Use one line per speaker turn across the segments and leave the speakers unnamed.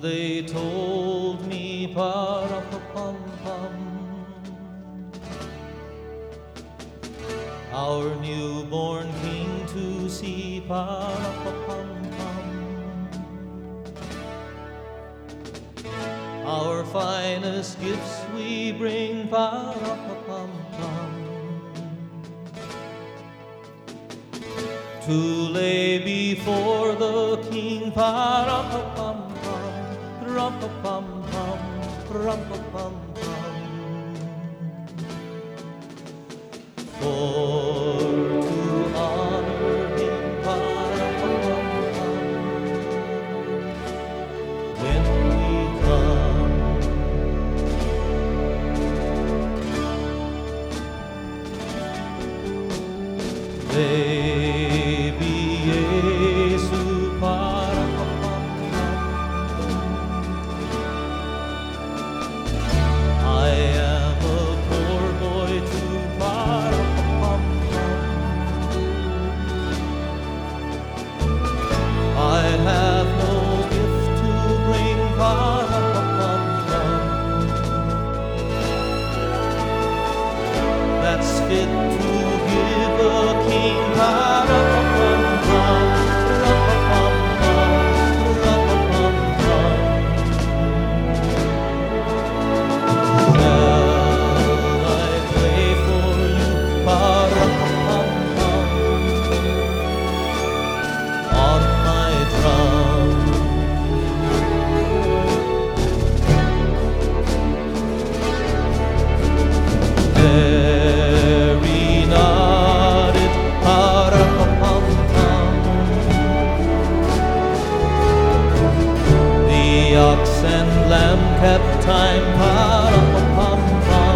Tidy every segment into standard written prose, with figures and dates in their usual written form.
They told me, pa-rum-pa-pum-pum, our newborn king to see, pa-rum-pa-pum-pum. Our finest gifts we bring, pa-rum-pa-pum-pum, to lay before the king, pa-rum-pa-pum-pum, rum-pa-pum-pum, rum-pa-pum-pum. For to honor him, pa-rum-pa-pum-pum, when we come, baby Yesu, pa-rum-pa-pum-pum. I am a poor boy too, pa-rum-pa-pum-pum. I have no gift to bring, pa-rum-pa-pum-pum, that's fit to give a king, pa-rum-pa-pum-pum, rum-pa-pum-pum, rum-pa-pum-pum. Shall I play for you, pa-rum-pa-pum-pum, on my drum? Very nodded, pa-rum-pa-pum-pum. The ox and lamb kept time, pa-rum-pa-pum-pum.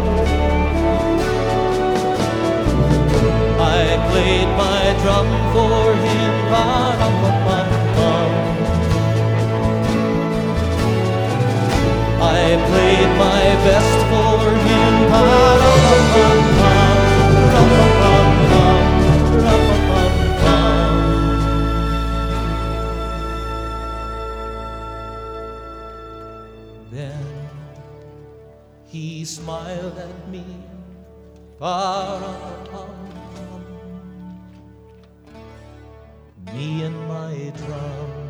I played my drum for him, pa-rum-pa-pum-pum. I played my best for him, pa-rum-pa-pum-pum, rum-pa-pum-pum, rum-pa-pum-pum. Then he smiled at me, pa-rum-pum-pum, me and my drum.